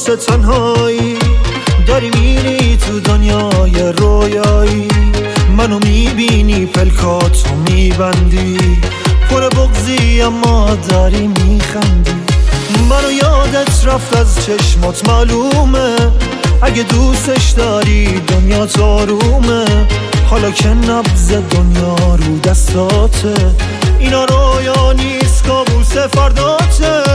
واسه تنهایی داری میری تو دنیای رویایی، منو میبینی پلکاتو میبندی، پر بغضی اما داری میخندی. منو یادت رفت از چشمات معلومه، اگه دوستش داری دنیا آرومه، حالا که نبض دنیا رو دستاته، اینا رویا نیست کابوس فرداته.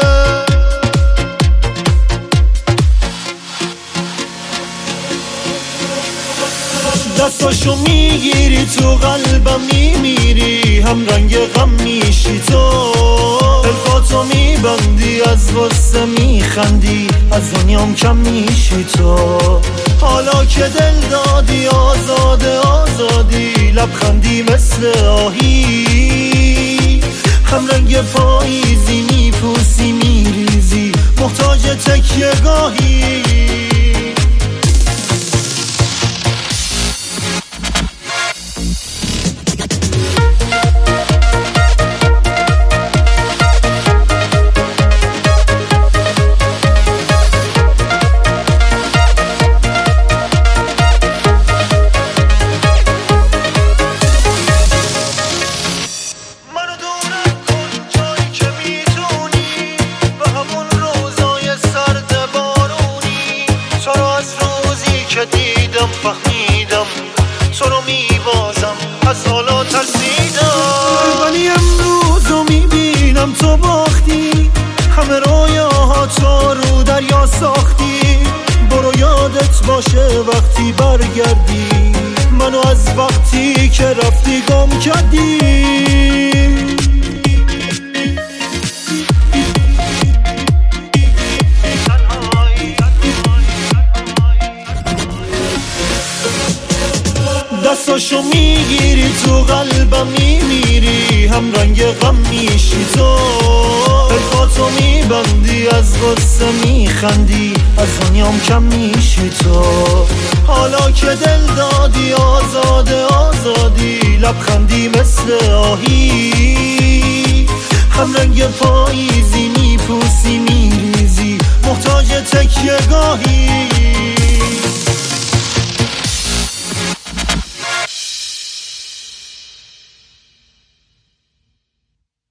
دستاشو میگیری تو قلبم میمیری، هم رنگ غم میشی تو، الفاتو میبندی از غصه میخندی، از دنیام کم میشی تو. حالا که دل دادی آزاده آزادی، لبخندی مثل آهی، هم رنگ پاییزی میپوسی میریزی، محتاج تکیه گاهی. دیدم فهمیدم تو رو میبازم، از حالا ترسیدم، ولی امروزو میبینم تو باختی، همه رویاها تو رو دریا ساختی. برو یادت باشه وقتی برگردی، منو از وقتی که رفتی گم کردی. دستاشو میگیری تو قلبم میمیری، هم رنگ غم میشی تو، الفاتو میبندی از غصه میخندی، از دنیام کم میشی تو. حالا که دل دادی آزاده آزادی، لبخندی مثل آهی، هم رنگ پاییزی میپوسی میریزی، محتاج تکیه گاهی.